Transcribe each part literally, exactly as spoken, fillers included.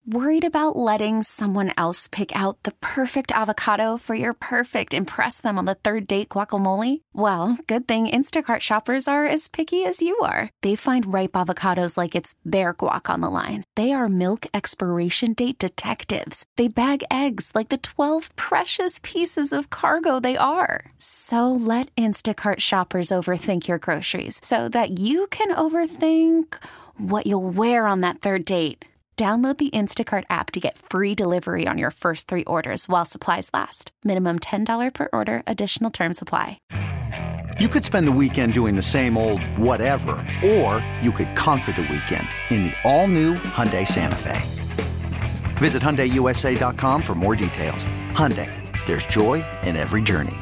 Worried about letting someone else pick out the perfect avocado for your perfect impress them on the third date guacamole? Well, good thing Instacart shoppers are as picky as you are. They find ripe avocados like it's their guac on the line. They are milk expiration date detectives. They bag eggs like the twelve precious pieces of cargo they are. So let Instacart shoppers overthink your groceries so that you can overthink what you'll wear on that third date. Download the Instacart app to get free delivery on your first three orders while supplies last. Minimum ten dollars per order. Additional terms apply. You could spend the weekend doing the same old whatever, or you could conquer the weekend in the all-new Hyundai Santa Fe. Visit Hyundai U S A dot com for more details. Hyundai, there's joy in every journey.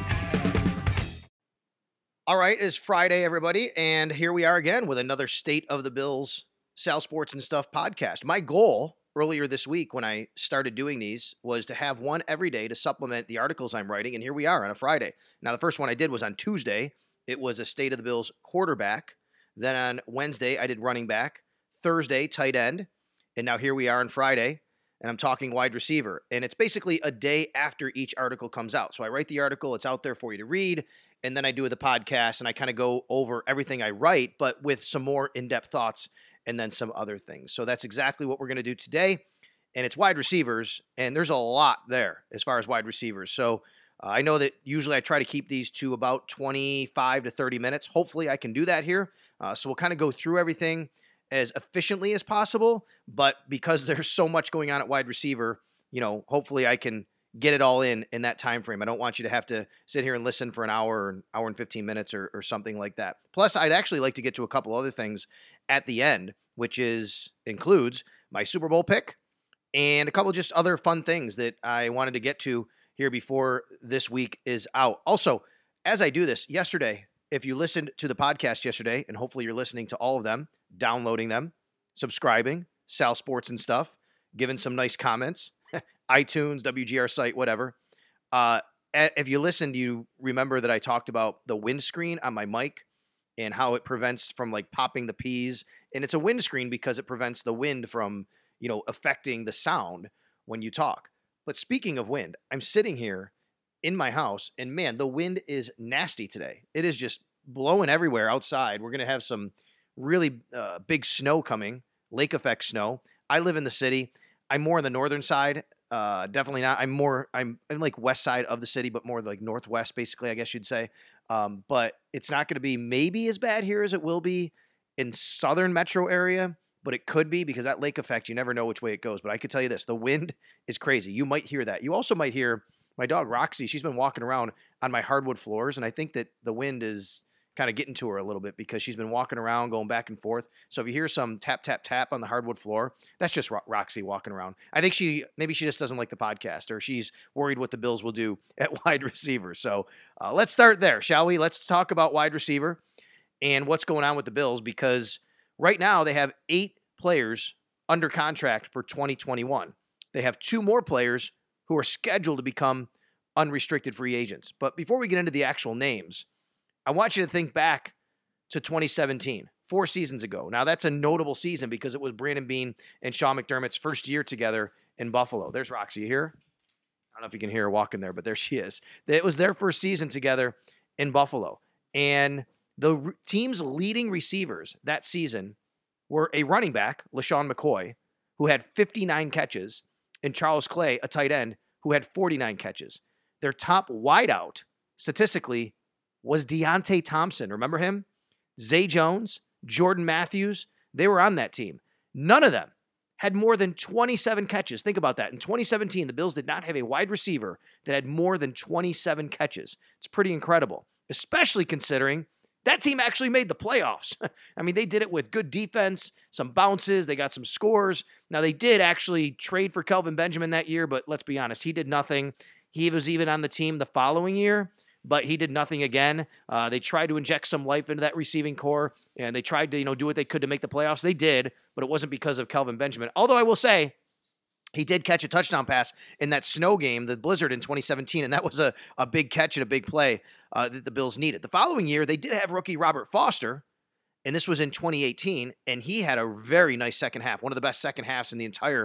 All right, it's Friday, everybody, and here we are again with another State of the Bills Sal Sports and Stuff podcast. My goal earlier this week when I started doing these was to have one every day to supplement the articles I'm writing, and here we are on a Friday. Now, the first one I did was on Tuesday. It was a State of the Bills quarterback. Then on Wednesday, I did running back. Thursday, tight end. And now here we are on Friday, and I'm talking wide receiver. And it's basically a day after each article comes out. So I write the article, it's out there for you to read, and then I do the podcast, and I kind of go over everything I write, but with some more in-depth thoughts and then some other things. So that's exactly what we're going to do today. And it's wide receivers, and there's a lot there as far as wide receivers. So uh, I know that usually I try to keep these to about twenty-five to thirty minutes. Hopefully I can do that here. Uh, so we'll kind of go through everything as efficiently as possible. But because there's so much going on at wide receiver, you know, hopefully I can get it all in in that time frame. I don't want you to have to sit here and listen for an hour, an hour and fifteen minutes or, or something like that. Plus, I'd actually like to get to a couple other things at the end, which is includes my Super Bowl pick and a couple just other fun things that I wanted to get to here before this week is out. Also, as I do this, yesterday, if you listened to the podcast yesterday, and hopefully you're listening to all of them, downloading them, subscribing, Sal Sports and Stuff, giving some nice comments, iTunes, W G R site, whatever. Uh, if you listened, you remember that I talked about the windscreen on my mic and how it prevents from like popping the P's. And it's a windscreen because it prevents the wind from, you know, affecting the sound when you talk. But speaking of wind, I'm sitting here in my house and man, the wind is nasty today. It is just blowing everywhere outside. We're going to have some really uh, big snow coming, lake effect snow. I live in the city. I'm more on the northern side. Uh, definitely not. I'm more, I'm, I'm like west side of the city, but more like northwest, basically, I guess you'd say. Um, but it's not going to be maybe as bad here as it will be in southern metro area, but it could be because that lake effect, you never know which way it goes. But I could tell you this, the wind is crazy. You might hear that. You also might hear my dog, Roxy. She's been walking around on my hardwood floors, and I think that the wind is kind of getting to her a little bit because she's been walking around, going back and forth. So if you hear some tap, tap, tap on the hardwood floor, that's just Ro- Roxy walking around. I think she, maybe she just doesn't like the podcast or she's worried what the Bills will do at wide receiver. So uh, let's start there, shall we? Let's talk about wide receiver and what's going on with the Bills because right now they have eight players under contract for twenty twenty-one. They have two more players who are scheduled to become unrestricted free agents. But before we get into the actual names, I want you to think back to twenty seventeen, four seasons ago. Now, that's a notable season because it was Brandon Beane and Sean McDermott's first year together in Buffalo. There's Roxy here. I don't know if you can hear her walking there, but there she is. It was their first season together in Buffalo. And the re- team's leading receivers that season were a running back, LaShawn McCoy, who had fifty-nine catches, and Charles Clay, a tight end, who had forty-nine catches. Their top wideout, statistically, was Deontay Thompson. Remember him? Zay Jones, Jordan Matthews, they were on that team. None of them had more than twenty-seven catches. Think about that. In twenty seventeen, the Bills did not have a wide receiver that had more than twenty-seven catches. It's pretty incredible, especially considering that team actually made the playoffs. I mean, they did it with good defense, some bounces, they got some scores. Now, they did actually trade for Kelvin Benjamin that year, but let's be honest, he did nothing. He was even on the team the following year, but he did nothing again. Uh, they tried to inject some life into that receiving core, and they tried to, you know, do what they could to make the playoffs. They did, but it wasn't because of Kelvin Benjamin. Although I will say, he did catch a touchdown pass in that snow game, the blizzard in twenty seventeen, and that was a, a big catch and a big play uh, that the Bills needed. The following year, they did have rookie Robert Foster, and this was in twenty eighteen, and he had a very nice second half, one of the best second halves in the entire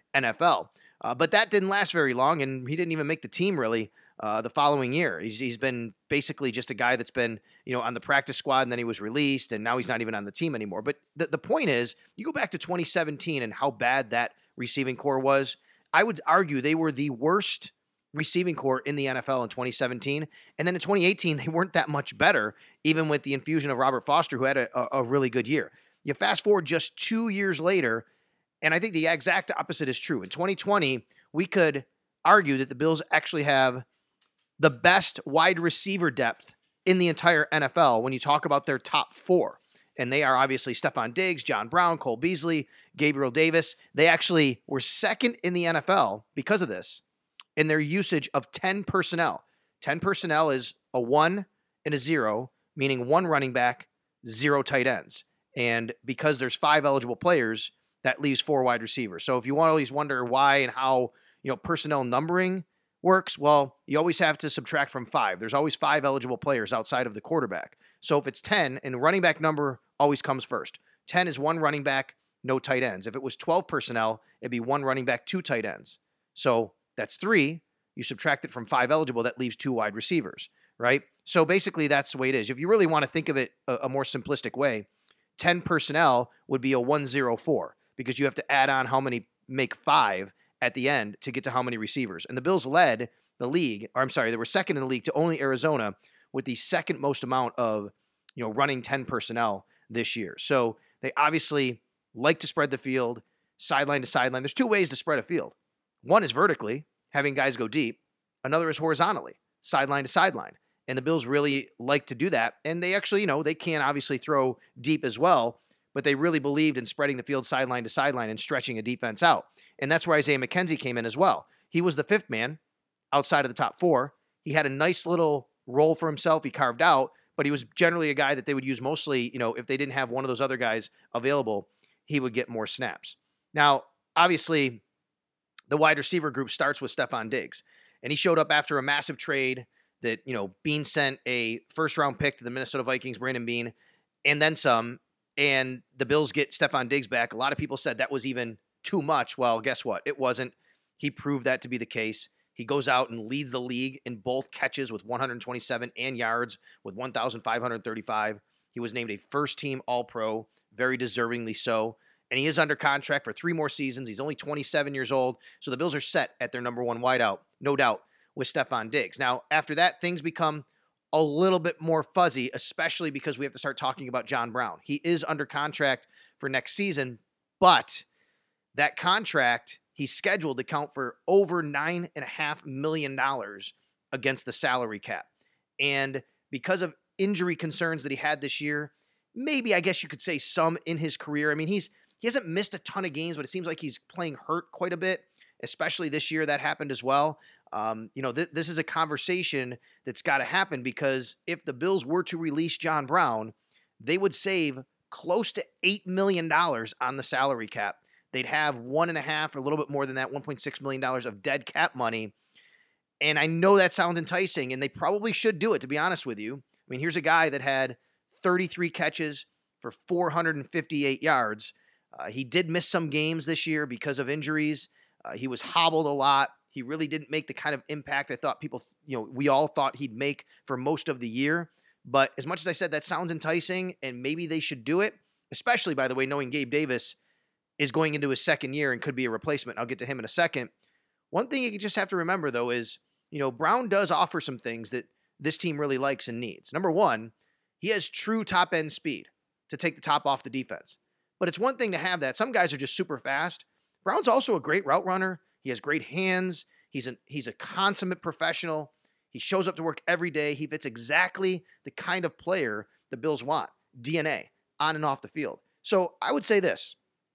N F L. Uh, but that didn't last very long, and he didn't even make the team really uh, the following year. He's, he's been basically just a guy that's been, you know, on the practice squad, and then he was released, and now he's not even on the team anymore. But the, the point is, you go back to twenty seventeen and how bad that receiving core was. I would argue they were the worst receiving core in the N F L in twenty seventeen. And then in twenty eighteen, they weren't that much better, even with the infusion of Robert Foster, who had a, a, a really good year. You fast forward just two years later, and I think the exact opposite is true. In twenty twenty, we could argue that the Bills actually have the best wide receiver depth in the entire N F L when you talk about their top four. And they are obviously Stephon Diggs, John Brown, Cole Beasley, Gabriel Davis. They actually were second in the N F L because of this in their usage of ten personnel. ten personnel is a one and a zero, meaning one running back, zero tight ends. And because there's five eligible players, that leaves four wide receivers. So if you want to always wonder why and how, you know, personnel numbering works, well, you always have to subtract from five. There's always five eligible players outside of the quarterback. So if it's ten, and the running back number always comes first. ten is one running back, no tight ends. If it was twelve personnel, it'd be one running back, two tight ends. So that's three. You subtract it from five eligible, that leaves two wide receivers, right? So basically that's the way it is. If you really want to think of it a, a more simplistic way, ten personnel would be a one zero four because you have to add on how many make five at the end to get to how many receivers. And the Bills led the league, or I'm sorry, they were second in the league to only Arizona with the second most amount of, you know, running ten personnel this year. So they obviously like to spread the field sideline to sideline. There's two ways to spread a field. One is vertically, having guys go deep. Another is horizontally, sideline to sideline. And the Bills really like to do that. And they actually, you know, they can obviously throw deep as well, but they really believed in spreading the field sideline to sideline and stretching a defense out. And that's where Isaiah McKenzie came in as well. He was the fifth man outside of the top four. He had a nice little role for himself. He carved out, but he was generally a guy that they would use mostly, you know, if they didn't have one of those other guys available, he would get more snaps. Now, obviously, the wide receiver group starts with Stephon Diggs, and he showed up after a massive trade that, you know, Beane sent a first-round pick to the Minnesota Vikings, Brandon Beane, and then some, and the Bills get Stephon Diggs back. A lot of people said that was even too much. Well, guess what? It wasn't. He proved that to be the case. He goes out and leads the league in both catches with one hundred twenty-seven and yards with one thousand five hundred thirty-five. He was named a first-team All-Pro, very deservingly so. And he is under contract for three more seasons. He's only twenty-seven years old. So the Bills are set at their number one wideout, no doubt, with Stephon Diggs. Now, after that, things become a little bit more fuzzy, especially because we have to start talking about John Brown. He is under contract for next season, but that contract, he's scheduled to count for over nine point five million dollars against the salary cap. And because of injury concerns that he had this year, maybe I guess you could say some in his career. I mean, he's he hasn't missed a ton of games, but it seems like he's playing hurt quite a bit, especially this year. That happened as well. Um, you know, th- this is a conversation that's got to happen because if the Bills were to release John Brown, they would save close to eight million dollars on the salary cap. They'd have one and a half or a little bit more than that, one point six million dollars of dead cap money. And I know that sounds enticing, and they probably should do it, to be honest with you. I mean, here's a guy that had thirty-three catches for four hundred fifty-eight yards. Uh, he did miss some games this year because of injuries. Uh, he was hobbled a lot. He really didn't make the kind of impact I thought people, you know, we all thought he'd make for most of the year. But as much as I said that sounds enticing, and maybe they should do it, especially, by the way, knowing Gabe Davis is going into his second year and could be a replacement. I'll get to him in a second. One thing you just have to remember, though, is, you know, Brown does offer some things that this team really likes and needs. Number one, he has true top-end speed to take the top off the defense. But it's one thing to have that. Some guys are just super fast. Brown's also a great route runner. He has great hands. He's a, he's a consummate professional. He shows up to work every day. He fits exactly the kind of player the Bills want. D N A, on and off the field. So I would say this.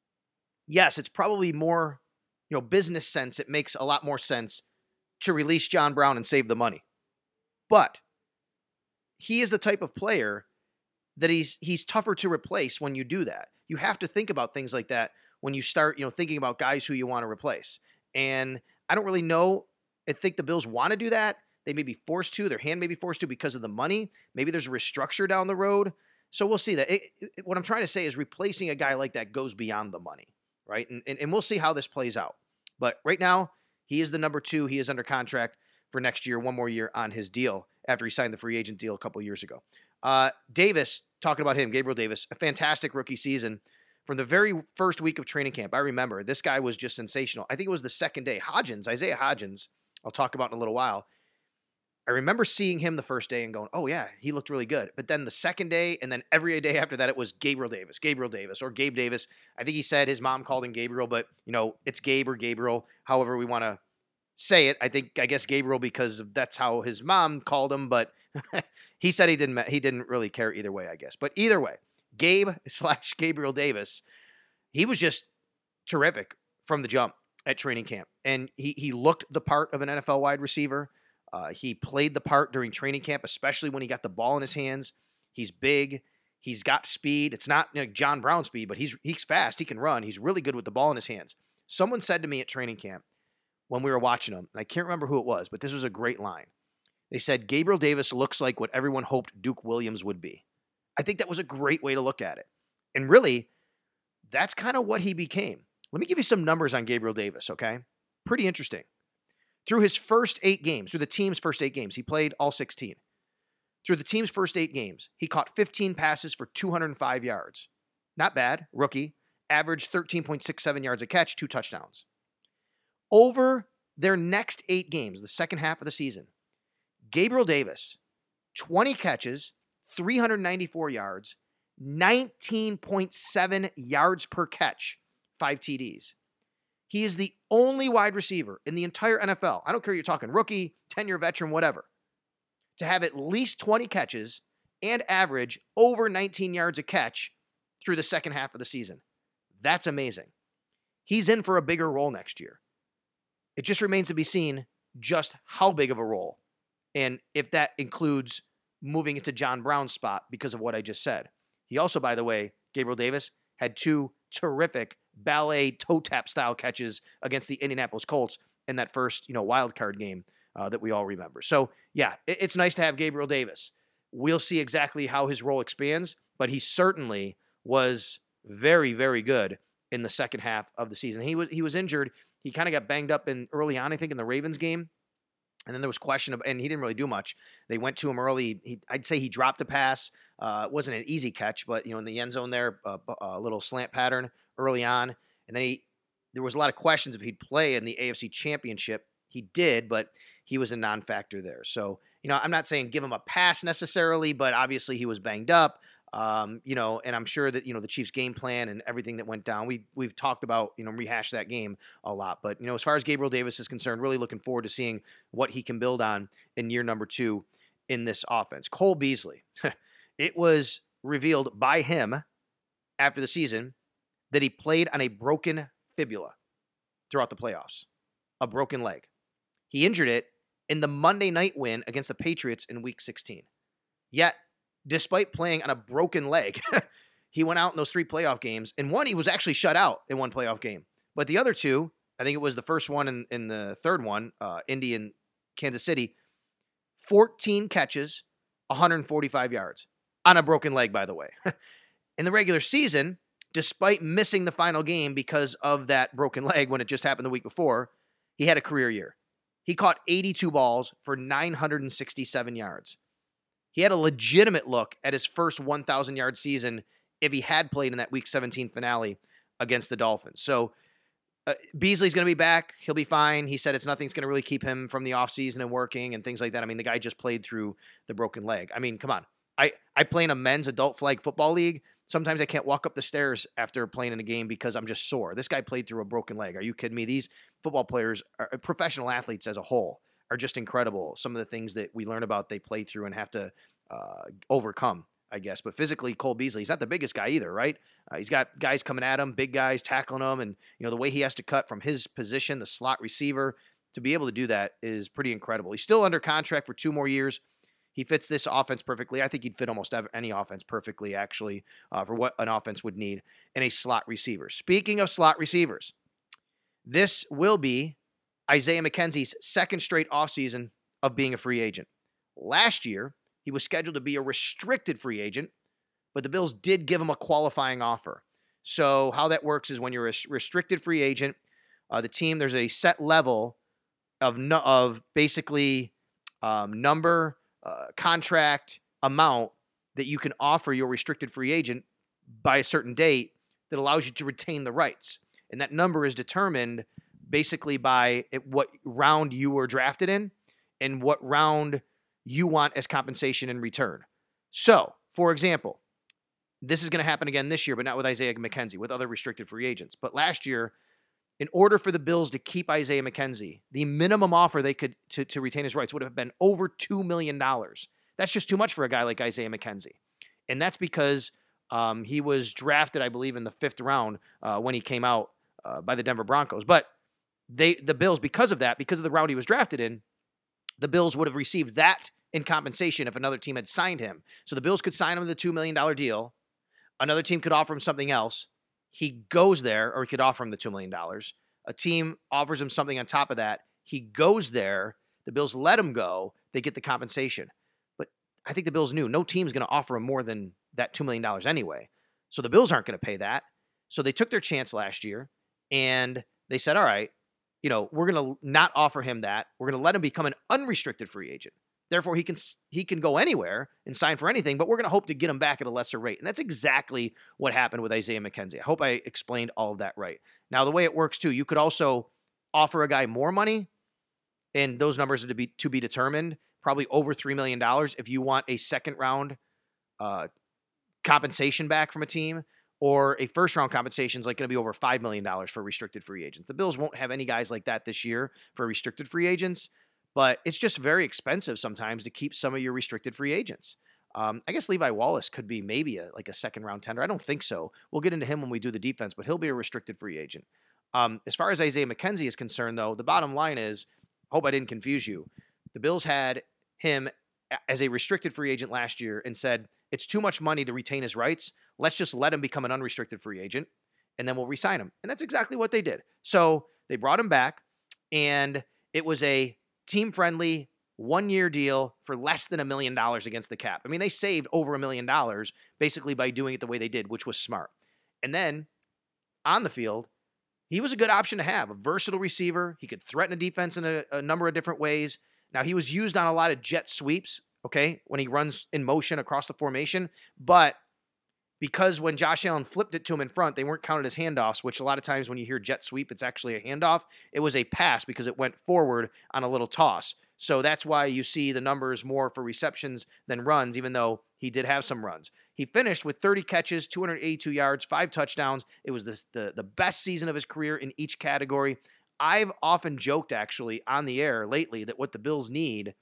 Yes, it's probably more, you know, business sense. It makes a lot more sense to release John Brown and save the money. But he is the type of player that he's he's tougher to replace when you do that. You have to think about things like that when you start, you know, thinking about guys who you want to replace. And I don't really know. I think the Bills want to do that. They may be forced to. Their hand may be forced to because of the money. Maybe there's a restructure down the road. So we'll see that. It, it, what I'm trying to say is replacing a guy like that goes beyond the money, right? And, and, and we'll see how this plays out. But right now, he is the number two. He is under contract for next year, one more year on his deal after he signed the free agent deal a couple of years ago. Uh, Davis, talking about him, Gabriel Davis, a fantastic rookie season. From the very first week of training camp, I remember this guy was just sensational. I think it was the second day. Hodgins, Isaiah Hodgins, I'll talk about in a little while. I remember seeing him the first day and going, oh, yeah, he looked really good. But then the second day and then every day after that, it was Gabriel Davis, Gabriel Davis, or Gabe Davis. I think he said his mom called him Gabriel, but, you know, it's Gabe or Gabriel, however we want to say it. I think, I guess Gabriel because that's how his mom called him, but he said he didn't, he didn't really care either way, I guess. But either way, Gabe slash Gabriel Davis, he was just terrific from the jump at training camp. And he he looked the part of an N F L wide receiver. Uh, he played the part during training camp, especially when he got the ball in his hands. He's big. He's got speed. It's not like John Brown speed, but he's he's fast. He can run. He's really good with the ball in his hands. Someone said to me at training camp when we were watching him, and I can't remember who it was, but this was a great line. They said, Gabriel Davis looks like what everyone hoped Duke Williams would be. I think that was a great way to look at it. And really, that's kind of what he became. Let me give you some numbers on Gabriel Davis, okay? Pretty interesting. Through his first eight games, through the team's first eight games, he played all sixteen. Through the team's first eight games, he caught fifteen passes for two hundred five yards. Not bad, rookie. Averaged thirteen point six seven yards a catch, two touchdowns. Over their next eight games, the second half of the season, Gabriel Davis, twenty catches, three hundred ninety-four yards, nineteen point seven yards per catch, five T Ds. He is the only wide receiver in the entire N F L, I don't care if you're talking rookie, ten-year veteran, whatever, to have at least twenty catches and average over nineteen yards a catch through the second half of the season. That's amazing. He's in for a bigger role next year. It just remains to be seen just how big of a role, and if that includes moving into John Brown's spot because of what I just said. He also, by the way, Gabriel Davis, had two terrific ballet toe tap style catches against the Indianapolis Colts in that first, you know, wild card game uh, that we all remember. So yeah, it, it's nice to have Gabriel Davis. We'll see exactly how his role expands, but he certainly was very, very good in the second half of the season. He was he was injured. He kind of got banged up in early on, I think, in the Ravens game. And then there was question of, and he didn't really do much. They went to him early. He, I'd say he dropped a pass. Uh, it wasn't an easy catch, but, you know, in the end zone there, uh, a little slant pattern early on. And then he, there was a lot of questions if he'd play in the A F C Championship. He did, but he was a non-factor there. So, you know, I'm not saying give him a pass necessarily, but obviously he was banged up. Um, you know, and I'm sure that, you know, the Chiefs game plan and everything that went down, we, we've talked about, you know, rehash that game a lot. But, you know, as far as Gabriel Davis is concerned, really looking forward to seeing what he can build on in year number two in this offense. Cole Beasley, it was revealed by him after the season that he played on a broken fibula throughout the playoffs, a broken leg. He injured it in the Monday night win against the Patriots in week sixteen. Yet, despite playing on a broken leg, he went out in those three playoff games. And one, he was actually shut out in one playoff game. But the other two, I think it was the first one and, and the third one, uh, Indy and Kansas City, fourteen catches, one hundred forty-five yards on a broken leg, by the way. In the regular season, despite missing the final game because of that broken leg when it just happened the week before, he had a career year. He caught eighty-two balls for nine hundred sixty-seven yards. He had a legitimate look at his first one thousand yard season if he had played in that week seventeen finale against the Dolphins. So uh, Beasley's going to be back. He'll be fine. He said it's nothing's going to really keep him from the offseason and working and things like that. I mean, the guy just played through the broken leg. I mean, come on. I, I play in a men's adult flag football league. Sometimes I can't walk up the stairs after playing in a game because I'm just sore. This guy played through a broken leg. Are you kidding me? These football players, are, professional athletes as a whole, are just incredible. Some of the things that we learn about they play through and have to uh, overcome, I guess. But physically, Cole Beasley, he's not the biggest guy either, right? Uh, he's got guys coming at him, big guys tackling him, and you know the way he has to cut from his position, the slot receiver, to be able to do that is pretty incredible. He's still under contract for two more years. He fits this offense perfectly. I think he'd fit almost any offense perfectly, actually, uh, for what an offense would need in a slot receiver. Speaking of slot receivers, this will be Isaiah McKenzie's second straight offseason of being a free agent. Last year, he was scheduled to be a restricted free agent, but the Bills did give him a qualifying offer. So how that works is when you're a restricted free agent, Uh, the team, there's a set level of no, of basically um, number, uh, contract, amount that you can offer your restricted free agent by a certain date that allows you to retain the rights. And that number is determined basically by it, what round you were drafted in and what round you want as compensation in return. So, for example, this is going to happen again this year, but not with Isaiah McKenzie, with other restricted free agents. But last year, in order for the Bills to keep Isaiah McKenzie, the minimum offer they could to, to retain his rights would have been over two million dollars. That's just too much for a guy like Isaiah McKenzie. And that's because um, he was drafted, I believe, in the fifth round uh, when he came out uh, by the Denver Broncos. But they, the Bills, because of that, because of the round he was drafted in, the Bills would have received that in compensation if another team had signed him. So the Bills could sign him the two million dollars deal. Another team could offer him something else. He goes there, or he could offer him the two million dollars. A team offers him something on top of that. He goes there. The Bills let him go. They get the compensation. But I think the Bills knew no team's going to offer him more than that two million dollars anyway. So the Bills aren't going to pay that. So they took their chance last year, and they said, all right, you know, we're going to not offer him that. We're going to let him become an unrestricted free agent. Therefore, he can he can go anywhere and sign for anything, but we're going to hope to get him back at a lesser rate. And that's exactly what happened with Isaiah McKenzie. I hope I explained all of that right. Now, the way it works, too, you could also offer a guy more money, and those numbers are to be, to be determined, probably over three million dollars if you want a second-round uh, compensation back from a team, or a first-round compensation is like going to be over five million dollars for restricted free agents. The Bills won't have any guys like that this year for restricted free agents. But it's just very expensive sometimes to keep some of your restricted free agents. Um, I guess Levi Wallace could be maybe a, like a second round tender. I don't think so. We'll get into him when we do the defense, but he'll be a restricted free agent. Um, as far as Isaiah McKenzie is concerned, though, the bottom line is, hope I didn't confuse you. The Bills had him as a restricted free agent last year and said, it's too much money to retain his rights. Let's just let him become an unrestricted free agent, and then we'll re-sign him. And that's exactly what they did. So they brought him back, and it was a team-friendly, one-year deal for less than a million dollars against the cap. I mean, they saved over a million dollars basically by doing it the way they did, which was smart. And then, on the field, he was a good option to have, a versatile receiver. He could threaten a defense in a, a number of different ways. Now, he was used on a lot of jet sweeps, okay, when he runs in motion across the formation, but because when Josh Allen flipped it to him in front, they weren't counted as handoffs, which a lot of times when you hear jet sweep, it's actually a handoff. It was a pass because it went forward on a little toss. So that's why you see the numbers more for receptions than runs, even though he did have some runs. He finished with thirty catches, two hundred eighty-two yards, five touchdowns. It was the, the, the best season of his career in each category. I've often joked, actually, on the air lately that what the Bills need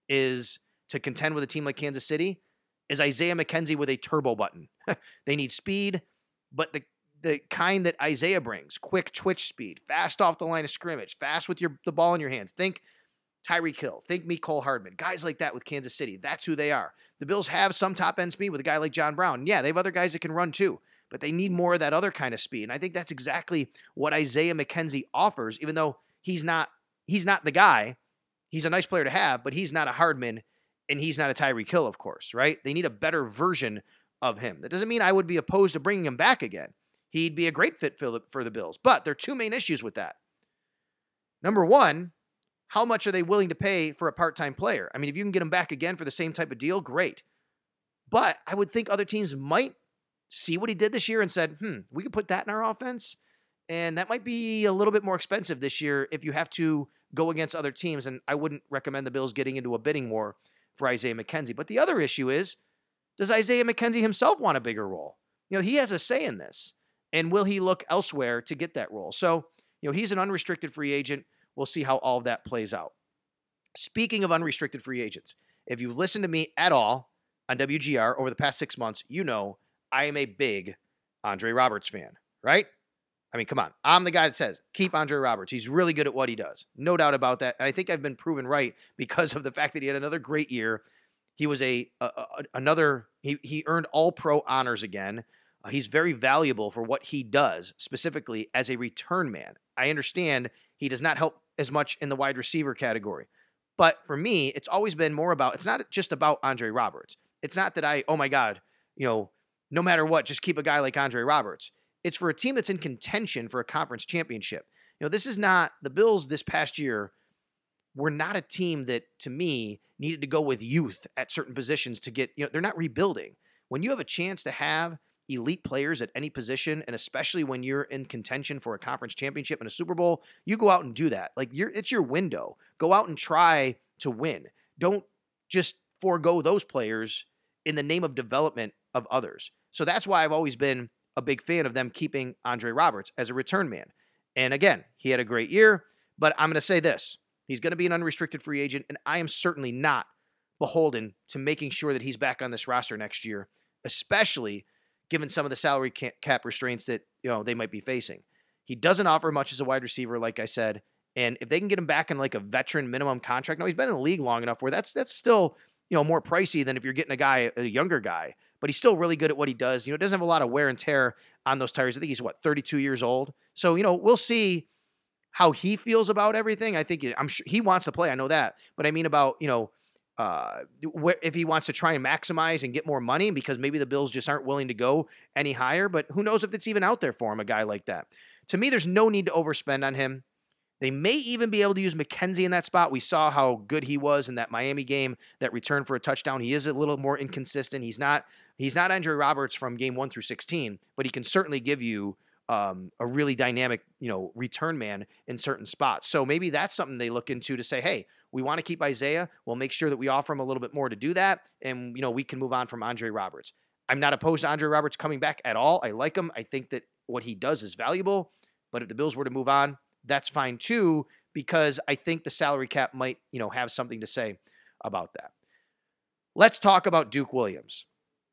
is to contend with a team like Kansas City is Isaiah McKenzie with a turbo button. They need speed, but the the kind that Isaiah brings, quick twitch speed, fast off the line of scrimmage, fast with your the ball in your hands. Think Tyreek Hill, think Mecole Hardman, guys like that with Kansas City. That's who they are. The Bills have some top-end speed with a guy like John Brown. Yeah, they have other guys that can run too, but they need more of that other kind of speed. And I think that's exactly what Isaiah McKenzie offers, even though he's not he's not the guy. He's a nice player to have, but he's not a Hardman, and he's not a Tyreek Hill, of course, right? They need a better version of him. That doesn't mean I would be opposed to bringing him back again. He'd be a great fit for the, for the Bills. But there are two main issues with that. Number one, how much are they willing to pay for a part-time player? I mean, if you can get him back again for the same type of deal, great. But I would think other teams might see what he did this year and said, hmm, we could put that in our offense. And that might be a little bit more expensive this year if you have to go against other teams. And I wouldn't recommend the Bills getting into a bidding war for Isaiah McKenzie. But the other issue is, does Isaiah McKenzie himself want a bigger role? You know, he has a say in this. And will he look elsewhere to get that role? So, you know, he's an unrestricted free agent. We'll see how all of that plays out. Speaking of unrestricted free agents, if you've listened to me at all on W G R over the past six months, you know I am a big Andre Roberts fan, right? I mean, come on. I'm the guy that says, keep Andre Roberts. He's really good at what he does. No doubt about that. And I think I've been proven right because of the fact that he had another great year. He was a, a, a another, he, he earned all-pro honors again. Uh, he's very valuable for what he does, specifically as a return man. I understand he does not help as much in the wide receiver category. But for me, it's always been more about, it's not just about Andre Roberts. It's not that I, oh my God, you know, no matter what, just keep a guy like Andre Roberts. It's for a team that's in contention for a conference championship. You know, this is not, the Bills this past year were not a team that, to me, needed to go with youth at certain positions to get, you know, they're not rebuilding. When you have a chance to have elite players at any position, and especially when you're in contention for a conference championship and a Super Bowl, you go out and do that. Like, you're, it's your window. Go out and try to win. Don't just forego those players in the name of development of others. So that's why I've always been a big fan of them keeping Andre Roberts as a return man. And again, he had a great year, but I'm going to say this. He's going to be an unrestricted free agent, and I am certainly not beholden to making sure that he's back on this roster next year, especially given some of the salary cap restraints that, you know, they might be facing. He doesn't offer much as a wide receiver, like I said, and if they can get him back in like a veteran minimum contract, no, he's been in the league long enough where that's that's still, you know, more pricey than if you're getting a guy, a younger guy, but he's still really good at what he does. You know, doesn't have a lot of wear and tear on those tires. I think he's, what, thirty-two years old? So, you know, we'll see how he feels about everything. I think, I'm sure he wants to play. I know that. But I mean about, you know, uh, wh- if he wants to try and maximize and get more money because maybe the Bills just aren't willing to go any higher. But who knows if it's even out there for him, a guy like that. To me, there's no need to overspend on him. They may even be able to use McKenzie in that spot. We saw how good he was in that Miami game, that return for a touchdown. He is a little more inconsistent. He's not he's not Andre Roberts from game one through sixteen, but he can certainly give you um, a really dynamic, you know, return man in certain spots. So maybe that's something they look into to say, hey, we want to keep Isaiah. We'll make sure that we offer him a little bit more to do that, and you know, we can move on from Andre Roberts. I'm not opposed to Andre Roberts coming back at all. I like him. I think that what he does is valuable. But if the Bills were to move on, that's fine too, because I think the salary cap might, you know, have something to say about that. Let's talk about Duke Williams.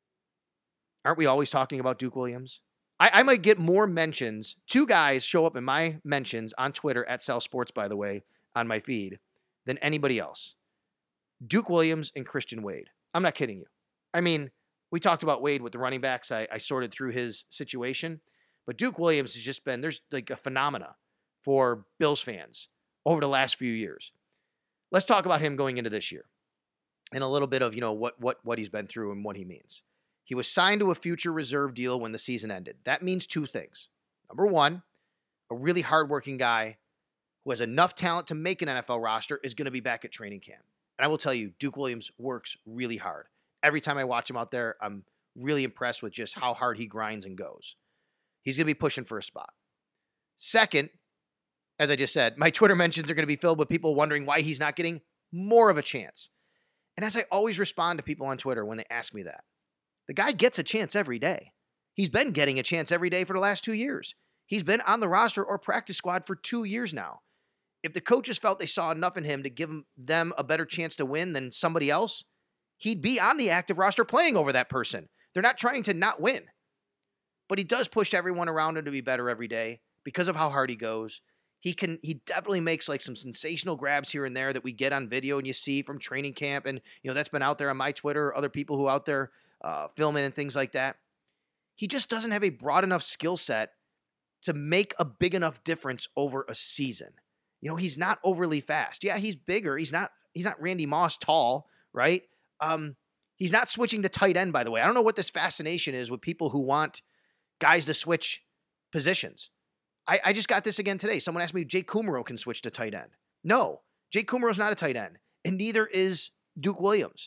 Aren't we always talking about Duke Williams? I, I might get more mentions. Two guys show up in my mentions on Twitter at Sal Sports, by the way, on my feed, than anybody else. Duke Williams and Christian Wade. I'm not kidding you. I mean, we talked about Wade with the running backs. I, I sorted through his situation. But Duke Williams has just been, there's like a phenomena for Bills fans over the last few years. Let's talk about him going into this year and a little bit of, you know, what what what he's been through and what he means. He was signed to a future reserve deal when the season ended. That means two things. Number one, a really hardworking guy who has enough talent to make an N F L roster is going to be back at training camp. And I will tell you, Duke Williams works really hard. Every time I watch him out there, I'm really impressed with just how hard he grinds and goes. He's going to be pushing for a spot. Second, as I just said, my Twitter mentions are going to be filled with people wondering why he's not getting more of a chance. And as I always respond to people on Twitter when they ask me that, the guy gets a chance every day. He's been getting a chance every day for the last two years. He's been on the roster or practice squad for two years now. If the coaches felt they saw enough in him to give them a better chance to win than somebody else, he'd be on the active roster playing over that person. They're not trying to not win. But he does push everyone around him to be better every day because of how hard he goes. He can, he definitely makes like some sensational grabs here and there that we get on video and you see from training camp. And, you know, that's been out there on my Twitter, other people who are out there uh, filming and things like that. He just doesn't have a broad enough skill set to make a big enough difference over a season. You know, he's not overly fast. Yeah, he's bigger. He's not, he's not Randy Moss tall, right? Um, he's not switching to tight end, by the way. I don't know what this fascination is with people who want guys to switch positions. I, I just got this again today. Someone asked me if Jake Kumerow can switch to tight end. No, Jake Kumerow's not a tight end, and neither is Duke Williams.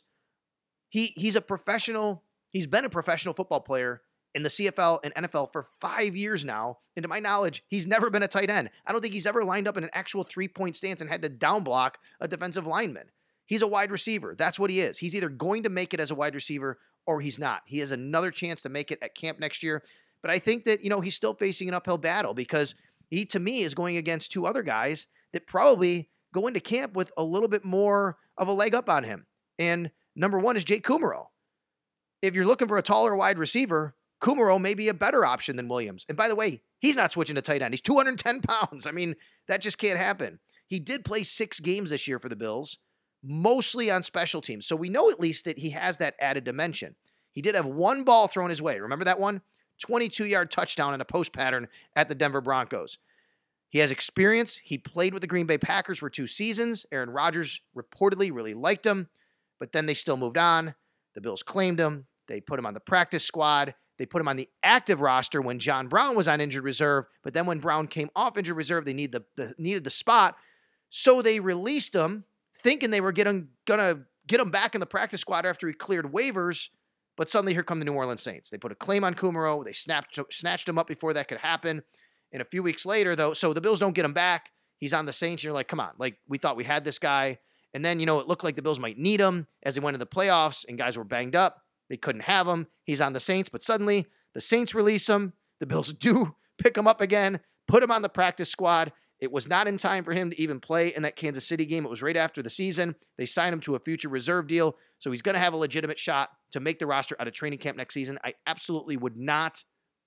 He he's a professional. He's been a professional football player in the C F L and N F L for five years now. And to my knowledge, he's never been a tight end. I don't think he's ever lined up in an actual three-point stance and had to down block a defensive lineman. He's a wide receiver. That's what he is. He's either going to make it as a wide receiver or he's not. He has another chance to make it at camp next year. But I think that, you know, he's still facing an uphill battle because he, to me, is going against two other guys that probably go into camp with a little bit more of a leg up on him. And number one is Jake Kumerow. If you're looking for a taller wide receiver, Kumerow may be a better option than Williams. And by the way, he's not switching to tight end. He's two hundred ten pounds. I mean, that just can't happen. He did play six games this year for the Bills, mostly on special teams. So we know at least that he has that added dimension. He did have one ball thrown his way. Remember that one? twenty-two-yard touchdown in a post pattern at the Denver Broncos. He has experience. He played with the Green Bay Packers for two seasons. Aaron Rodgers reportedly really liked him, but then they still moved on. The Bills claimed him. They put him on the practice squad. They put him on the active roster when John Brown was on injured reserve, but then when Brown came off injured reserve, they need the, the needed the spot. So they released him, thinking they were getting gonna get him back in the practice squad after he cleared waivers. But suddenly here come the New Orleans Saints. They put a claim on Kumerow. They snapped, snatched him up before that could happen. And a few weeks later, though, so the Bills don't get him back. He's on the Saints. And you're like, come on. Like, we thought we had this guy. And then, you know, it looked like the Bills might need him as they went into the playoffs and guys were banged up. They couldn't have him. He's on the Saints. But suddenly the Saints release him. The Bills do pick him up again, put him on the practice squad. It was not in time for him to even play in that Kansas City game. It was right after the season. They signed him to a future reserve deal. So he's going to have a legitimate shot to make the roster out of training camp next season. I absolutely would not,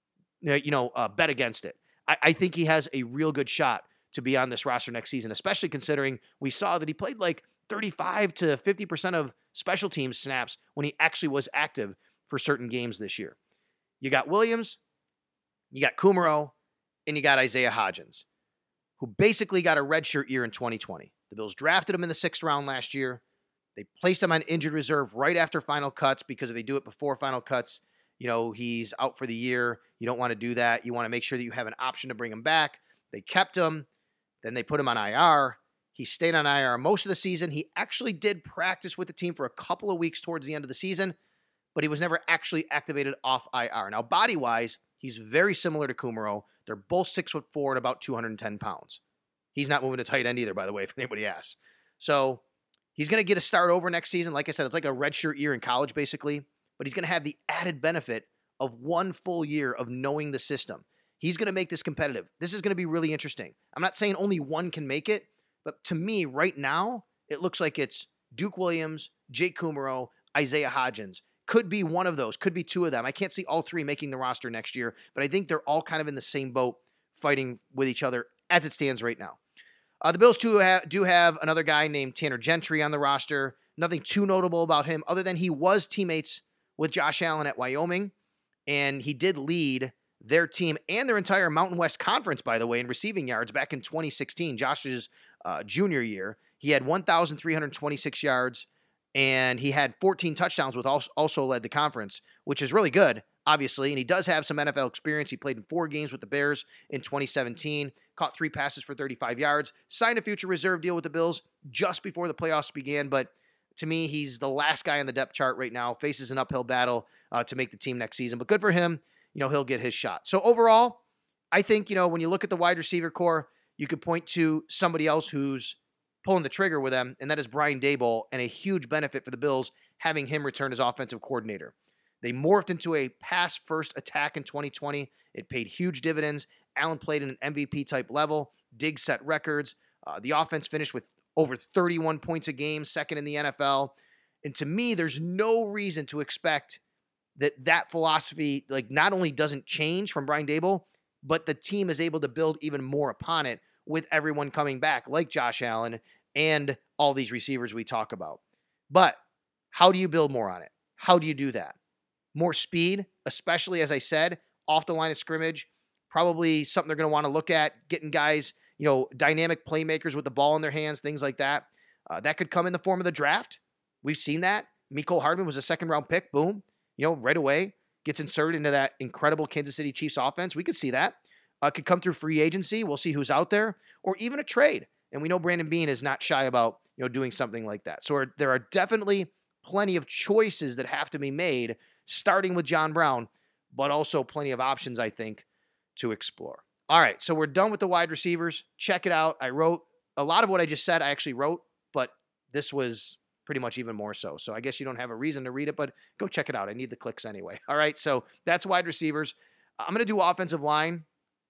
you know, uh, bet against it. I, I think he has a real good shot to be on this roster next season, especially considering we saw that he played like thirty-five to fifty percent of special teams snaps when he actually was active for certain games this year. You got Williams, you got Kumerow, and you got Isaiah Hodgins, who basically got a redshirt year in twenty twenty. The Bills drafted him in the sixth round last year. They placed him on injured reserve right after final cuts because if they do it before final cuts, you know, he's out for the year. You don't want to do that. You want to make sure that you have an option to bring him back. They kept him. Then they put him on I R. He stayed on I R most of the season. He actually did practice with the team for a couple of weeks towards the end of the season, but he was never actually activated off I R. Now, body-wise, he's very similar to Kumerow. They're both six foot four and about two hundred ten pounds. He's not moving to tight end either, by the way, if anybody asks. So he's going to get a start over next season. Like I said, it's like a redshirt year in college, basically. But he's going to have the added benefit of one full year of knowing the system. He's going to make this competitive. This is going to be really interesting. I'm not saying only one can make it, but to me, right now, it looks like it's Duke Williams, Jake Kumerow, Isaiah Hodgins. Could be one of those. Could be two of them. I can't see all three making the roster next year, but I think they're all kind of in the same boat fighting with each other as it stands right now. Uh, the Bills too ha- do have another guy named Tanner Gentry on the roster. Nothing too notable about him other than he was teammates with Josh Allen at Wyoming, and he did lead their team and their entire Mountain West Conference, by the way, in receiving yards back in twenty sixteen, Josh's uh, junior year. He had one thousand three hundred twenty-six yards, and he had fourteen touchdowns, which also led the conference, which is really good, obviously. And he does have some N F L experience. He played in four games with the Bears in twenty seventeen, caught three passes for thirty-five yards, signed a future reserve deal with the Bills just before the playoffs began. But to me, he's the last guy on the depth chart right now, faces an uphill battle uh, to make the team next season. But good for him. You know, he'll get his shot. So overall, I think, you know, when you look at the wide receiver core, you could point to somebody else who's pulling the trigger with them, and that is Brian Daboll, and a huge benefit for the Bills having him return as offensive coordinator. They morphed into a pass-first attack in twenty twenty. It paid huge dividends. Allen played in an M V P-type level. Diggs set records. Uh, the offense finished with over thirty-one points a game, second in the N F L. And to me, there's no reason to expect that that philosophy, like, not only doesn't change from Brian Daboll, but the team is able to build even more upon it with everyone coming back, like Josh Allen and all these receivers we talk about. But how do you build more on it? How do you do that? More speed, especially, as I said, off the line of scrimmage, probably something they're going to want to look at, getting guys, you know, dynamic playmakers with the ball in their hands, things like that. Uh, that could come in the form of the draft. We've seen that. Mecole Hardman was a second-round pick. Boom. You know, right away, gets inserted into that incredible Kansas City Chiefs offense. We could see that. Uh, could come through free agency. We'll see who's out there. Or even a trade. And we know Brandon Beane is not shy about, you know, doing something like that. So there are definitely plenty of choices that have to be made, starting with John Brown, but also plenty of options, I think, to explore. All right, so we're done with the wide receivers. Check it out. I wrote a lot of what I just said, I actually wrote, but this was pretty much even more so. So I guess you don't have a reason to read it, but go check it out. I need the clicks anyway. All right, so that's wide receivers. I'm going to do offensive line,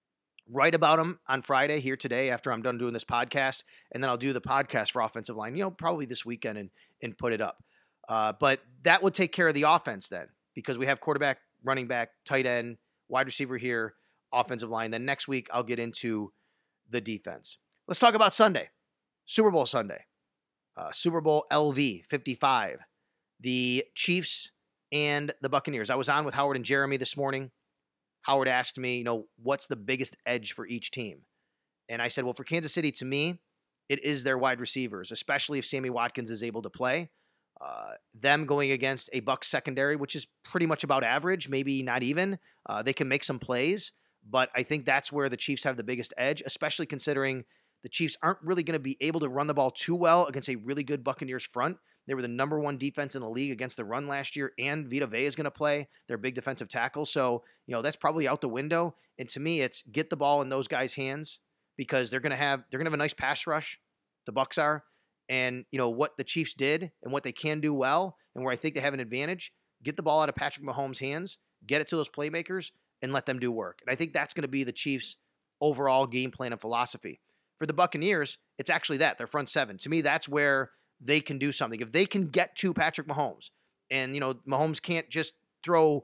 write about them on Friday here today after I'm done doing this podcast, and then I'll do the podcast for offensive line, you know, probably this weekend and, and put it up. Uh, but that would take care of the offense then, because we have quarterback, running back, tight end, wide receiver here, offensive line. Then next week, I'll get into the defense. Let's talk about Sunday, Super Bowl Sunday. Uh, Super Bowl L V fifty-five, the Chiefs and the Buccaneers. I was on with Howard and Jeremy this morning. Howard asked me, you know, what's the biggest edge for each team? And I said, well, for Kansas City, to me, it is their wide receivers, especially if Sammy Watkins is able to play. Uh, them going against a Bucs secondary, which is pretty much about average, maybe not even. Uh, they can make some plays, but I think that's where the Chiefs have the biggest edge, especially considering the Chiefs aren't really going to be able to run the ball too well against a really good Buccaneers front. They were the number one defense in the league against the run last year, and Vita Vea is going to play their big defensive tackle. So, you know, that's probably out the window. And to me, it's get the ball in those guys' hands because they're going to have they're going to have a nice pass rush. The Bucs are. And, you know, what the Chiefs did and what they can do well and where I think they have an advantage, get the ball out of Patrick Mahomes' hands, get it to those playmakers, and let them do work. And I think that's going to be the Chiefs' overall game plan and philosophy. For the Buccaneers, it's actually that, their front seven. To me, that's where they can do something. If they can get to Patrick Mahomes, and, you know, Mahomes can't just throw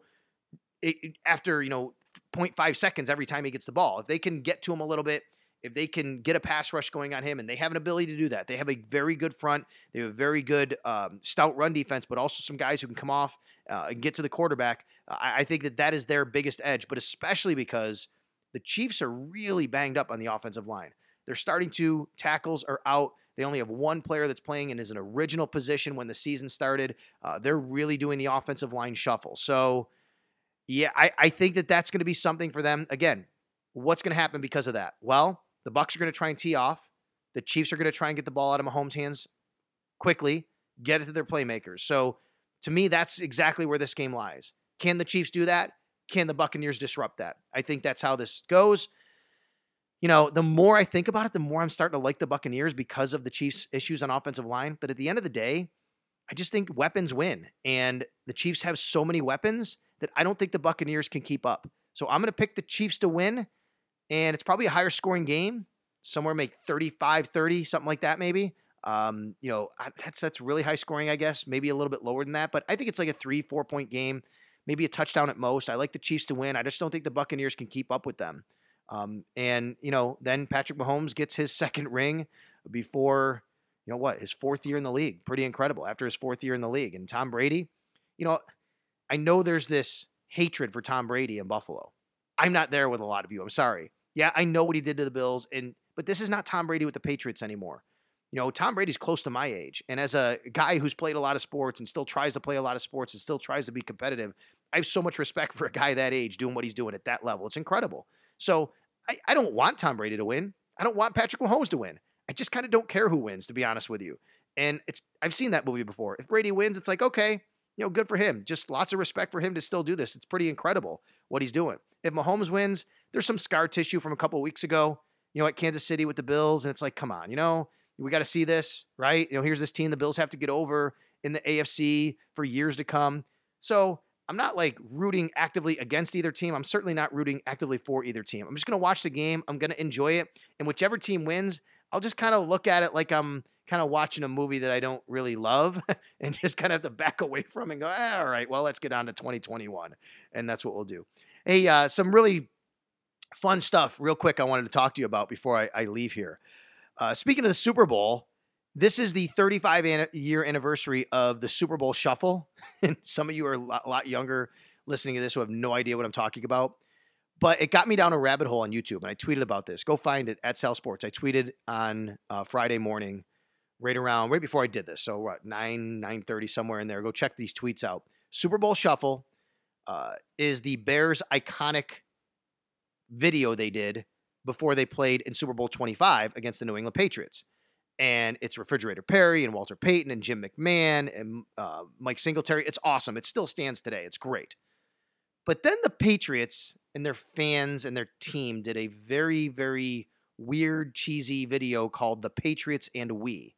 it after, you know, zero point five seconds every time he gets the ball. If they can get to him a little bit, if they can get a pass rush going on him, and they have an ability to do that. They have a very good front. They have a very good um, stout run defense, but also some guys who can come off uh, and get to the quarterback. Uh, I think that that is their biggest edge, but especially because the Chiefs are really banged up on the offensive line. They're starting to, tackles are out. They only have one player that's playing in his an original position when the season started. Uh, they're really doing the offensive line shuffle. So, yeah, I, I think that that's going to be something for them. Again, what's going to happen because of that? Well, the Bucs are going to try and tee off. The Chiefs are going to try and get the ball out of Mahomes' hands quickly, get it to their playmakers. So, to me, that's exactly where this game lies. Can the Chiefs do that? Can the Buccaneers disrupt that? I think that's how this goes. You know, the more I think about it, the more I'm starting to like the Buccaneers because of the Chiefs' issues on offensive line. But at the end of the day, I just think weapons win. And the Chiefs have so many weapons that I don't think the Buccaneers can keep up. So I'm going to pick the Chiefs to win. And it's probably a higher scoring game, somewhere make thirty-five thirty, something like that maybe. Um, you know, that's that's really high scoring, I guess. Maybe a little bit lower than that. But I think it's like a three, four-point game, maybe a touchdown at most. I like the Chiefs to win. I just don't think the Buccaneers can keep up with them. Um, and, you know, then Patrick Mahomes gets his second ring before, you know what, his fourth year in the league. Pretty incredible after his fourth year in the league. And Tom Brady, you know, I know there's this hatred for Tom Brady in Buffalo. I'm not there with a lot of you. I'm sorry. Yeah, I know what he did to the Bills, and but this is not Tom Brady with the Patriots anymore. You know, Tom Brady's close to my age. And as a guy who's played a lot of sports and still tries to play a lot of sports and still tries to be competitive, I have so much respect for a guy that age doing what he's doing at that level. It's incredible. So I, I don't want Tom Brady to win. I don't want Patrick Mahomes to win. I just kind of don't care who wins, to be honest with you. And it's I've seen that movie before. If Brady wins, it's like, okay, you know, good for him. Just lots of respect for him to still do this. It's pretty incredible what he's doing. If Mahomes wins, there's some scar tissue from a couple of weeks ago, you know, at Kansas City with the Bills. And it's like, come on, you know, we got to see this, right? You know, here's this team the Bills have to get over in the A F C for years to come. So I'm not like rooting actively against either team. I'm certainly not rooting actively for either team. I'm just going to watch the game. I'm going to enjoy it. And whichever team wins, I'll just kind of look at it like I'm kind of watching a movie that I don't really love and just kind of have to back away from and go, ah, all right, well, let's get on to twenty twenty-one. And that's what we'll do. Hey, uh, some really fun stuff real quick I wanted to talk to you about before I, I leave here. Uh, speaking of the Super Bowl, this is the thirty-five year anniversary of the Super Bowl Shuffle. And some of you are a lot, lot younger listening to this who have no idea what I'm talking about. But it got me down a rabbit hole on YouTube, and I tweeted about this. Go find it at Sal Sports. I tweeted on uh, Friday morning, right around, right before I did this. So what, nine, nine thirty, somewhere in there. Go check these tweets out. Super Bowl Shuffle uh, is the Bears' iconic video they did before they played in Super Bowl twenty-five against the New England Patriots. And it's Refrigerator Perry and Walter Payton and Jim McMahon and uh, Mike Singletary. It's awesome. It still stands today. It's great. But then the Patriots and their fans and their team did a very, very weird, cheesy video called The Patriots and We.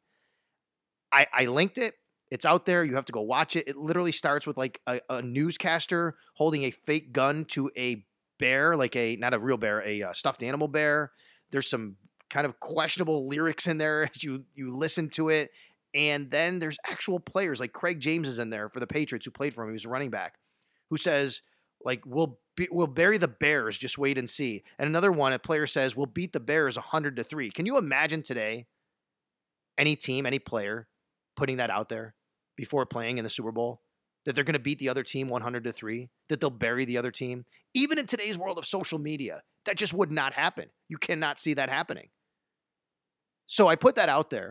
I, I linked it. It's out there. You have to go watch it. It literally starts with like a, a newscaster holding a fake gun to a bear, like a, not a real bear, a uh, stuffed animal bear. There's some kind of questionable lyrics in there as you, you listen to it. And then there's actual players like Craig James is in there for the Patriots who played for him. He was a running back who says, like, we'll be, we'll bury the Bears. Just wait and see. And another one, a player says, we'll beat the Bears one hundred to three. Can you imagine today any team, any player putting that out there before playing in the Super Bowl, that they're going to beat the other team one hundred to three, that they'll bury the other team? Even in today's world of social media, that just would not happen. You cannot see that happening. So I put that out there,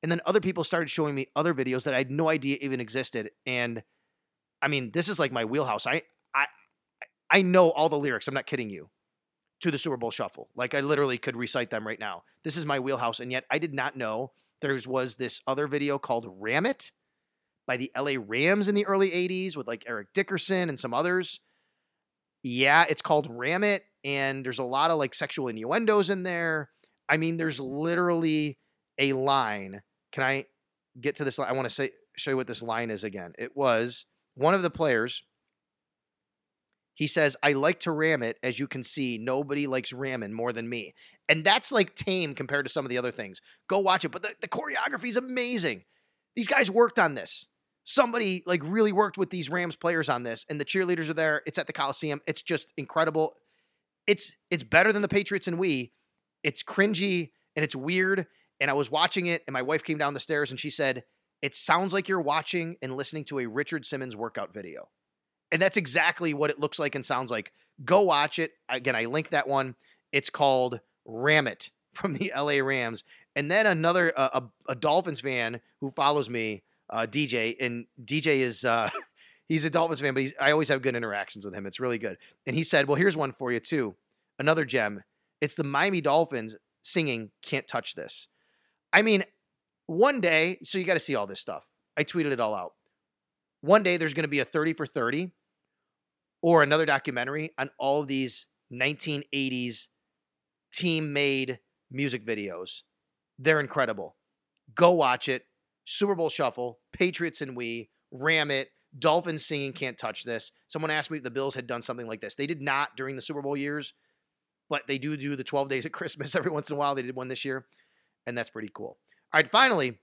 And then other people started showing me other videos that I had no idea even existed. And I mean, this is like my wheelhouse. I I I know all the lyrics. I'm not kidding you. To the Super Bowl Shuffle. Like I literally could recite them right now. This is my wheelhouse. And yet I did not know there was this other video called Ram It by the L A Rams in the early eighties with like Eric Dickerson and some others. Yeah, it's called Ram It. And there's a lot of like sexual innuendos in there. I mean, there's literally a line. Can I get to this line? I want to say, show you what this line is again. It was one of the players. He says, I like to ram it. As you can see, nobody likes ramming more than me. And that's like tame compared to some of the other things. Go watch it. But the, the choreography is amazing. These guys worked on this. Somebody like really worked with these Rams players on this. And the cheerleaders are there. It's at the Coliseum. It's just incredible. It's it's better than the Patriots and we. It's cringy and it's weird. And I was watching it and my wife came down the stairs and she said, it sounds like you're watching and listening to a Richard Simmons workout video. And that's exactly what it looks like and sounds like. Go watch it. Again, I linked that one. It's called Ram It from the L A Rams. And then another, uh, a, a Dolphins fan who follows me, uh, D J, and D J is, uh, he's a Dolphins fan, but he's, I always have good interactions with him. It's really good. And he said, well, here's one for you too. Another gem. It's the Miami Dolphins singing Can't Touch This. I mean, one day, so you got to see all this stuff. I tweeted it all out. One day there's going to be a thirty for thirty or another documentary on all of these nineteen eighties team-made music videos. They're incredible. Go watch it. Super Bowl Shuffle, Patriots and we, Ram It, Dolphins singing Can't Touch This. Someone asked me if the Bills had done something like this. They did not during the Super Bowl years, but they do do the twelve days of Christmas every once in a while. They did one this year, and that's pretty cool. All right, finally,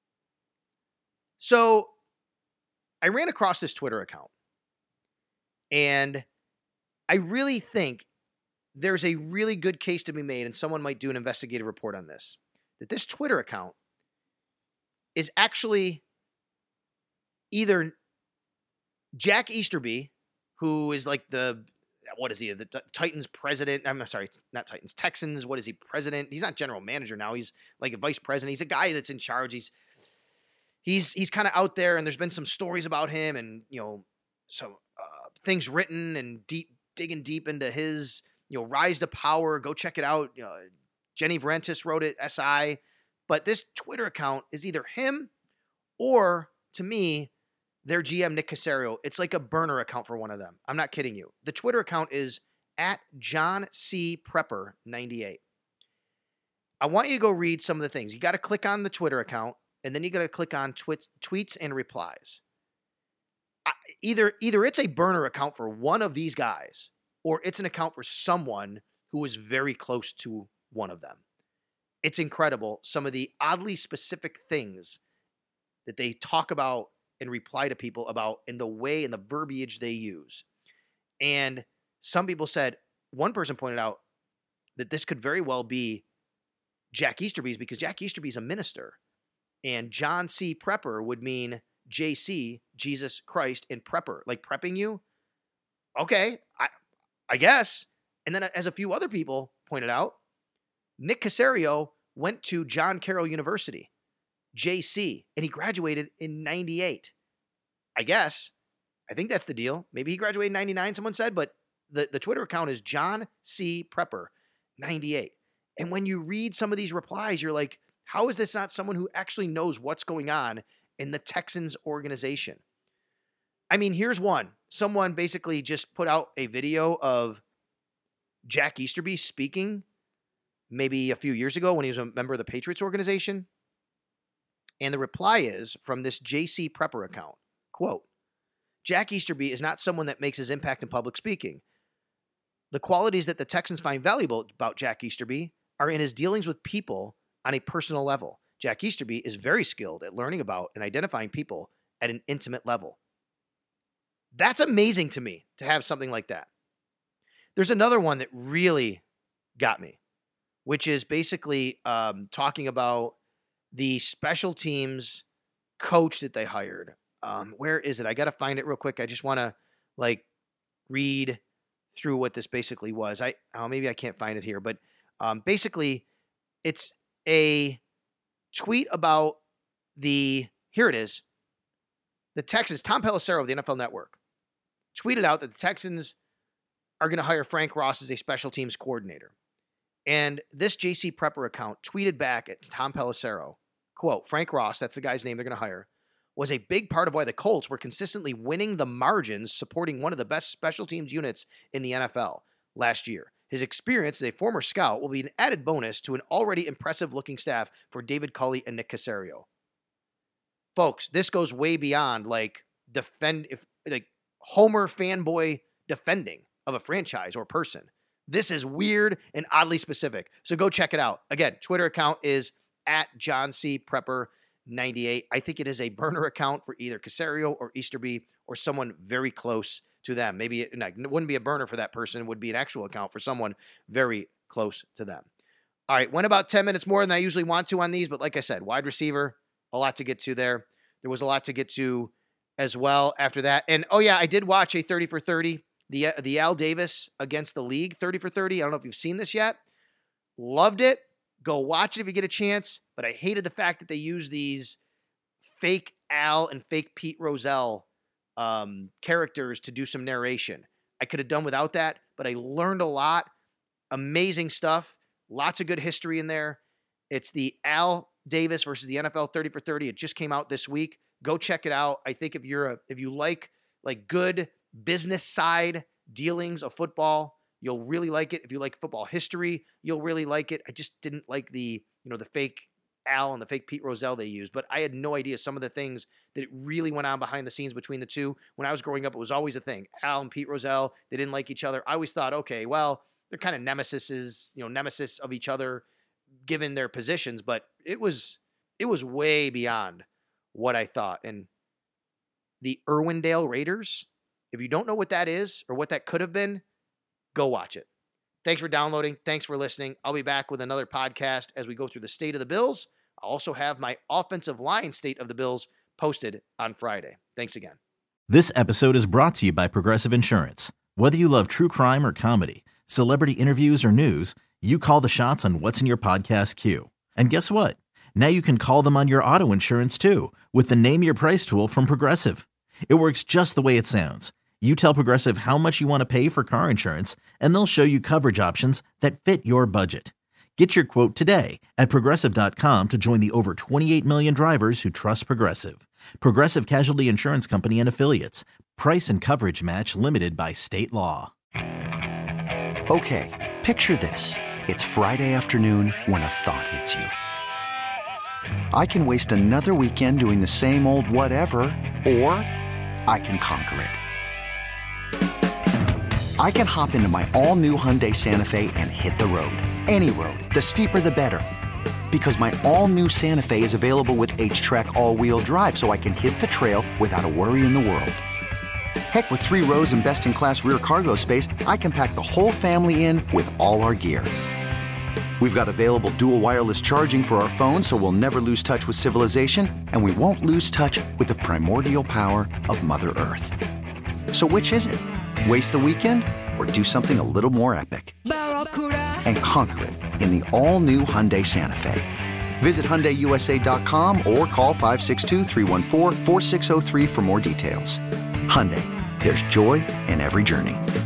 so I ran across this Twitter account, and I really think there's a really good case to be made, and someone might do an investigative report on this, that this Twitter account is actually either Jack Easterby, who is like the, what is he, the T- Titans president? I'm sorry, not Titans, Texans. What is he, president? He's not general manager now. He's like a vice president. He's a guy that's in charge. He's He's he's kind of out there, and there's been some stories about him, and you know, some uh, things written and deep digging deep into his you know rise to power. Go check it out. You know, Jenny Vrentis wrote it, S I. But this Twitter account is either him or, to me, their G M Nick Caserio. It's like a burner account for one of them. I'm not kidding you. The Twitter account is at John C Prepper ninety-eight. I want you to go read some of the things. You got to click on the Twitter account. And then you got to click on tweets, tweets and replies. I, either, either it's a burner account for one of these guys, or it's an account for someone who is very close to one of them. It's incredible. Some of the oddly specific things that they talk about and reply to people about in the way and the verbiage they use. And some people said, one person pointed out that this could very well be Jack Easterby's, because Jack Easterby's a minister. And John C. Prepper would mean J C, Jesus Christ, and prepper, like prepping you. Okay, I, I guess. And then as a few other people pointed out, Nick Caserio went to John Carroll University, J C, and he graduated in ninety-eight. I guess. I think that's the deal. Maybe he graduated in ninety-nine, someone said, but the, the Twitter account is John C. Prepper, ninety-eight. And when you read some of these replies, you're like, how is this not someone who actually knows what's going on in the Texans organization? I mean, here's one. Someone basically just put out a video of Jack Easterby speaking maybe a few years ago when he was a member of the Patriots organization. And the reply is from this J C Prepper account, quote, Jack Easterby is not someone that makes his impact in public speaking. The qualities that the Texans find valuable about Jack Easterby are in his dealings with people on a personal level. Jack Easterby is very skilled at learning about and identifying people at an intimate level. That's amazing to me to have something like that. There's another one that really got me, which is basically um, talking about the special teams coach that they hired. Um, where is it? I got to find it real quick. I just want to like read through what this basically was. I oh, maybe I can't find it here, but um, basically it's a tweet about the, here it is, the Texans, Tom Pelissero of the N F L Network, tweeted out that the Texans are going to hire Frank Ross as a special teams coordinator. And this J C Prepper account tweeted back at Tom Pelissero, quote, Frank Ross, that's the guy's name they're going to hire, was a big part of why the Colts were consistently winning the margins, supporting one of the best special teams units in the N F L last year. His experience as a former scout will be an added bonus to an already impressive-looking staff for David Culley and Nick Caserio. Folks, this goes way beyond like defend, if like Homer fanboy defending of a franchise or person. This is weird and oddly specific. So go check it out. Again, Twitter account is at John C. Prepper ninety-eight. I think it is a burner account for either Caserio or Easterby or someone very close to them. Maybe it, no, it wouldn't be a burner for that person. It would be an actual account for someone very close to them. All right, went about ten minutes more than I usually want to on these, but like I said, wide receiver, a lot to get to there. There was a lot to get to as well after that. And, oh, yeah, I did watch a thirty for thirty, the, the Al Davis against the league, thirty for thirty. I don't know if you've seen this yet. Loved it. Go watch it if you get a chance. But I hated the fact that they use these fake Al and fake Pete Rozelle um, characters to do some narration. I could have done without that, but I learned a lot. Amazing stuff. Lots of good history in there. It's the Al Davis versus the N F L thirty for thirty. It just came out this week. Go check it out. I think if you're a, if you like like good business side dealings of football, you'll really like it. If you like football history, you'll really like it. I just didn't like the, you know, the fake Al and the fake Pete Rozelle they used, but I had no idea some of the things that really went on behind the scenes between the two. When I was growing up, it was always a thing. Al and Pete Rozelle, they didn't like each other. I always thought, okay, well, they're kind of nemesises, you know, nemesis of each other given their positions, but it was, it was way beyond what I thought. And the Irwindale Raiders, if you don't know what that is or what that could have been, go watch it. Thanks for downloading. Thanks for listening. I'll be back with another podcast as we go through the state of the Bills. I'll also have my offensive line state of the Bills posted on Friday. Thanks again. This episode is brought to you by Progressive Insurance. Whether you love true crime or comedy, celebrity interviews or news, you call the shots on what's in your podcast queue. And guess what? Now you can call them on your auto insurance too with the Name Your Price tool from Progressive. It works just the way it sounds. You tell Progressive how much you want to pay for car insurance, and they'll show you coverage options that fit your budget. Get your quote today at Progressive dot com to join the over twenty-eight million drivers who trust Progressive. Progressive Casualty Insurance Company and Affiliates. Price and coverage match limited by state law. Okay, picture this. It's Friday afternoon when a thought hits you. I can waste another weekend doing the same old whatever, or I can conquer it. I can hop into my all-new Hyundai Santa Fe and hit the road. Any road. The steeper, the better. Because my all-new Santa Fe is available with H-Track all-wheel drive, so I can hit the trail without a worry in the world. Heck, with three rows and best-in-class rear cargo space, I can pack the whole family in with all our gear. We've got available dual wireless charging for our phones, so we'll never lose touch with civilization, and we won't lose touch with the primordial power of Mother Earth. So which is it? Waste the weekend or do something a little more epic? And conquer it in the all-new Hyundai Santa Fe. Visit Hyundai U S A dot com or call five six two, three one four, four six zero three for more details. Hyundai, there's joy in every journey.